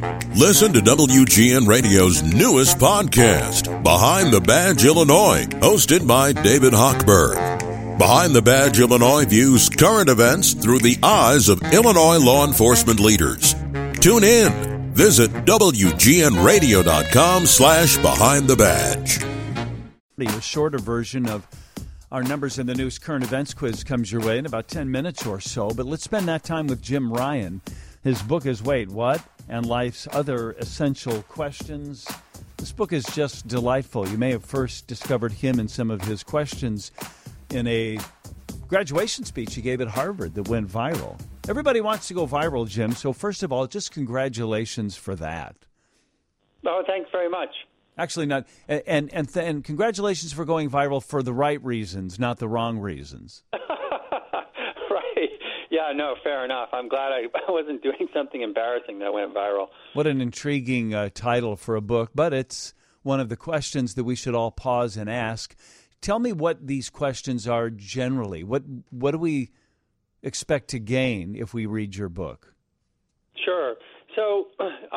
Listen to WGN Radio's newest podcast, Behind the Badge Illinois, hosted by David Hochberg. Behind the Badge Illinois views current events through the eyes of Illinois law enforcement leaders. Tune in. Visit WGNRadio.com/Behind the Badge. A shorter version of our Numbers in the News current events quiz comes your way in about 10 minutes or so, but let's spend that time with Jim Ryan. His book is Wait, What? And Life's Other Essential Questions. This book is just delightful. You may have first discovered him and some of his questions in a graduation speech he gave at Harvard that went viral. Everybody wants to go viral, Jim, so first of all, just congratulations for that. Oh, thanks very much. Actually, not, and congratulations for going viral for the right reasons, not the wrong reasons. Right. Yeah, no, fair enough. I'm glad I wasn't doing something embarrassing that went viral. What an intriguing title for a book, but it's one of the questions that we should all pause and ask. Tell me what these questions are generally. What do we expect to gain if we read your book? Sure. So,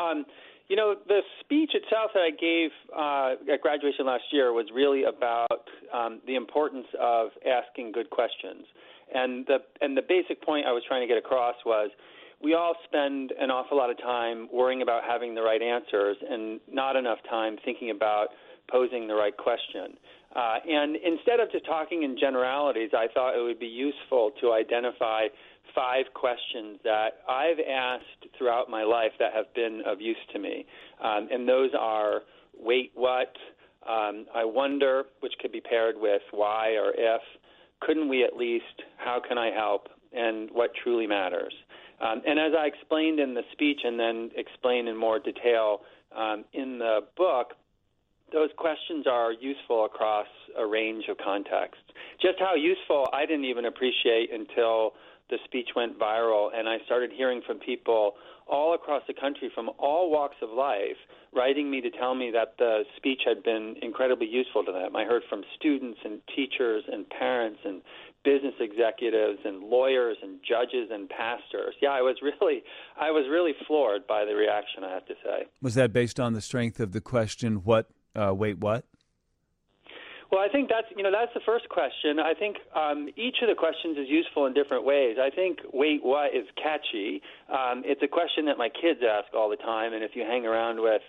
the speech itself that I gave at graduation last year was really about the importance of asking good questions. And the basic point I was trying to get across was we all spend an awful lot of time worrying about having the right answers and not enough time thinking about posing the right question. And instead of just talking in generalities, I thought it would be useful to identify 5 questions that I've asked throughout my life that have been of use to me. And those are, wait, what? I wonder, which could be paired with why or if. Couldn't we at least? How can I help? And what truly matters? And as I explained in the speech and then explained in more detail in the book, those questions are useful across a range of contexts. Just how useful I didn't even appreciate until the speech went viral, and I started hearing from people all across the country from all walks of life writing me to tell me that the speech had been incredibly useful to them. I heard from students and teachers and parents and business executives and lawyers and judges and pastors. Yeah, I was really floored by the reaction, I have to say. Was that based on the strength of the question, wait, what? Well, I think that's the first question. I think each of the questions is useful in different ways. I think wait, what is catchy. It's a question that my kids ask all the time, and if you hang around with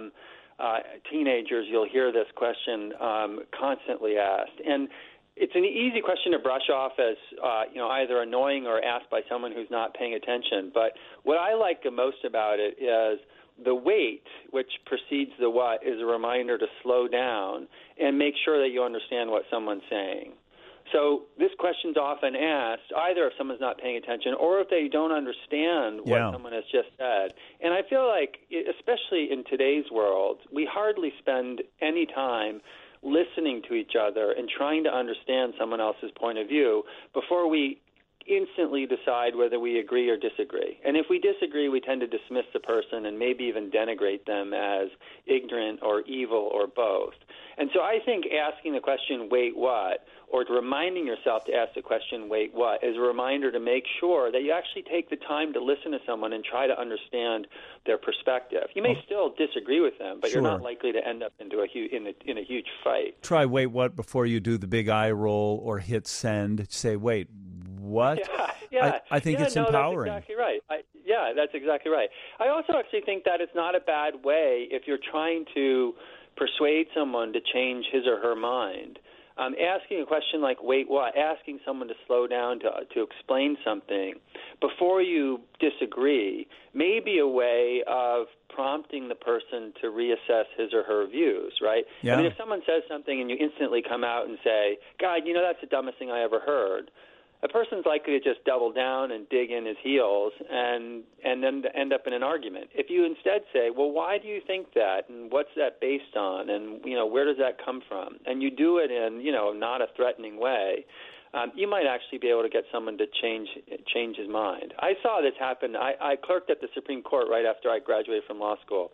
teenagers, you'll hear this question constantly asked. And it's an easy question to brush off as either annoying or asked by someone who's not paying attention. But what I like the most about it is the wait, which precedes the what, is a reminder to slow down and make sure that you understand what someone's saying. So this question's often asked either if someone's not paying attention or if they don't understand what someone has just said. And I feel like, especially in today's world, we hardly spend any time listening to each other and trying to understand someone else's point of view before we instantly decide whether we agree or disagree. And if we disagree, we tend to dismiss the person and maybe even denigrate them as ignorant or evil or both. And so I think asking the question, wait, what, or reminding yourself to ask the question, wait, what, is a reminder to make sure that you actually take the time to listen to someone and try to understand their perspective. You may still disagree with them, but you're not likely to end up into in a huge fight. Try wait, what before you do the big eye roll or hit send. Say, wait, what? Yeah. I think it's empowering. That's exactly right. That's exactly right. I also actually think that it's not a bad way if you're trying to persuade someone to change his or her mind. Asking a question like, wait, what? Asking someone to slow down to explain something before you disagree may be a way of prompting the person to reassess his or her views, right? Yeah. I mean, if someone says something and you instantly come out and say, God, that's the dumbest thing I ever heard, a person's likely to just double down and dig in his heels and then end up in an argument. If you instead say, well, why do you think that, and what's that based on, and where does that come from, and you do it in not a threatening way, you might actually be able to get someone to change his mind. I saw this happen. I clerked at the Supreme Court right after I graduated from law school,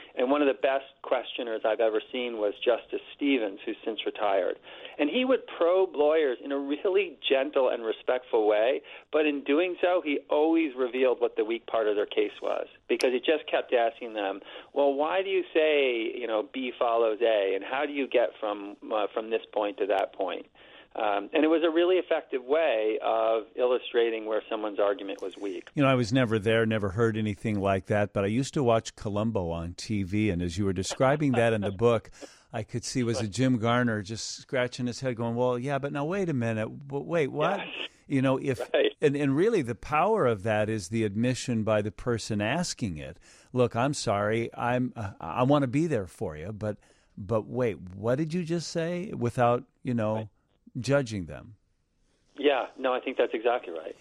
And one of the best questioners I've ever seen was Justice Stevens, who's since retired. And he would probe lawyers in a really gentle and respectful way, but in doing so, he always revealed what the weak part of their case was, because he just kept asking them, well, why do you say, B follows A, and how do you get from this point to that point? And it was a really effective way of illustrating where someone's argument was weak. I was never there, never heard anything like that, but I used to watch Columbo on TV, and as you were describing that in the book, I could see was a Jim Garner just scratching his head going, well, yeah, but now wait a minute. Wait, what? Yes. Right. And really the power of that is the admission by the person asking it. Look, I'm sorry. I want to be there for you, but wait, what did you just say? Without, right. Judging them. Yeah, no, I think that's exactly right.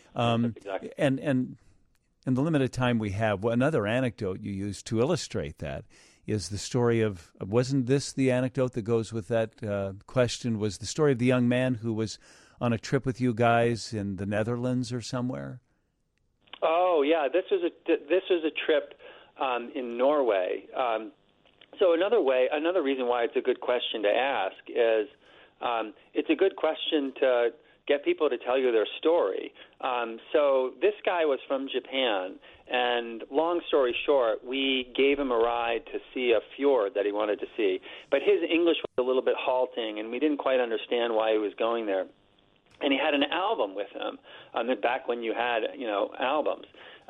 And in the limited time we have, another anecdote you used to illustrate that is the story of, wasn't this the anecdote that goes with that question, was the story of the young man who was on a trip with you guys in the Netherlands or somewhere? Oh, yeah, this was a trip in Norway. So another reason why it's a good question to ask is it's a good question to get people to tell you their story. So this guy was from Japan, and long story short, we gave him a ride to see a fjord that he wanted to see. But his English was a little bit halting, and we didn't quite understand why he was going there. And he had an album with him, back when you had, albums.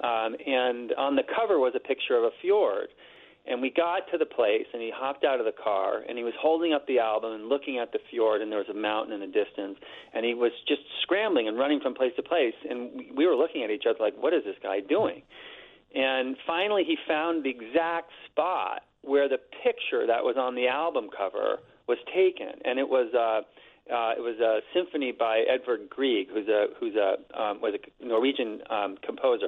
And on the cover was a picture of a fjord. And we got to the place, and he hopped out of the car, and he was holding up the album and looking at the fjord, and there was a mountain in the distance, and he was just scrambling and running from place to place, and we were looking at each other like, what is this guy doing? And finally he found the exact spot where the picture that was on the album cover was taken, and it was a symphony by Edvard Grieg, who's a Norwegian composer.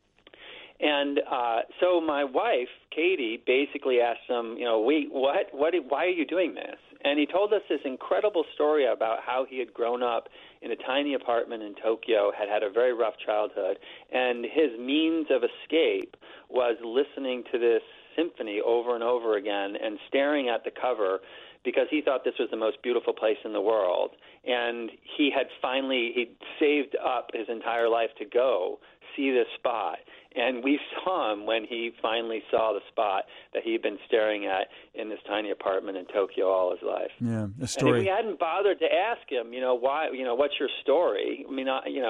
And so my wife, Katie, basically asked him, wait, what? Why are you doing this? And he told us this incredible story about how he had grown up in a tiny apartment in Tokyo, had a very rough childhood, and his means of escape was listening to this symphony over and over again and staring at the cover because he thought this was the most beautiful place in the world. And he'd saved up his entire life to go see this spot. And we saw him when he finally saw the spot that he had been staring at in this tiny apartment in Tokyo all his life. Yeah, the story. And if we hadn't bothered to ask him, why, what's your story? I mean,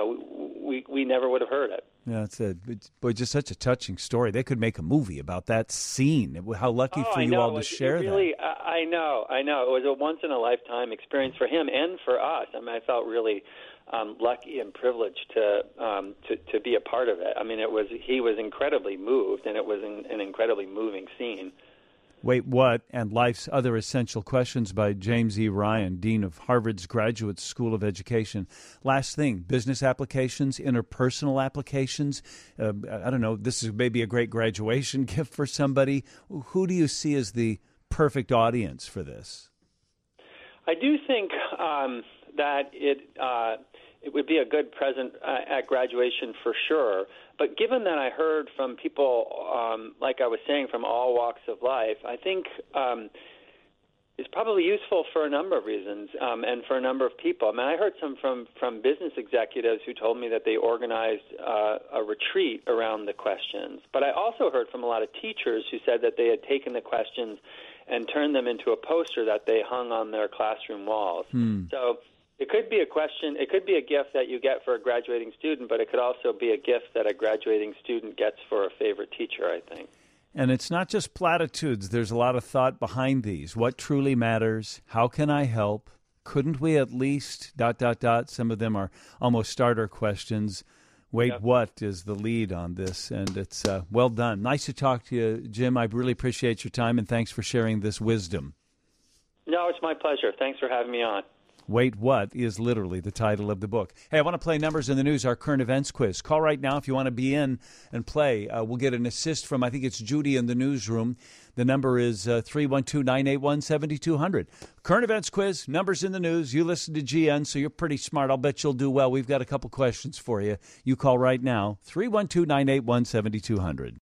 we never would have heard it. Yeah, it's just such a touching story. They could make a movie about that scene. How lucky for you all to share that. I know. It was a once-in-a-lifetime experience for him and for us. I mean, I felt really lucky and privileged to be a part of it. I mean, he was incredibly moved, and it was an incredibly moving scene. Wait, What? And Life's Other Essential Questions by James E. Ryan, Dean of Harvard's Graduate School of Education. Last thing, business applications, interpersonal applications. I don't know, this is maybe a great graduation gift for somebody. Who do you see as the perfect audience for this? I do think that it would be a good present at graduation for sure. But given that I heard from people, like I was saying, from all walks of life, I think it's probably useful for a number of reasons and for a number of people. I mean, I heard some from business executives who told me that they organized a retreat around the questions. But I also heard from a lot of teachers who said that they had taken the questions and turned them into a poster that they hung on their classroom walls. So it could be a question, it could be a gift that you get for a graduating student, but it could also be a gift that a graduating student gets for a favorite teacher, I think. And it's not just platitudes. There's a lot of thought behind these. What truly matters? How can I help? Couldn't we at least ... Some of them are almost starter questions. Wait, yep. What is the lead on this? And it's well done. Nice to talk to you, Jim. I really appreciate your time, and thanks for sharing this wisdom. No, it's my pleasure. Thanks for having me on. Wait, What is literally the title of the book. Hey, I want to play Numbers in the News, our current events quiz. Call right now if you want to be in and play. We'll get an assist from, I think it's Judy in the newsroom. The number is 312-981-7200. Current events quiz, Numbers in the News. You listen to GN, so you're pretty smart. I'll bet you'll do well. We've got a couple questions for you. You call right now, 312-981-7200.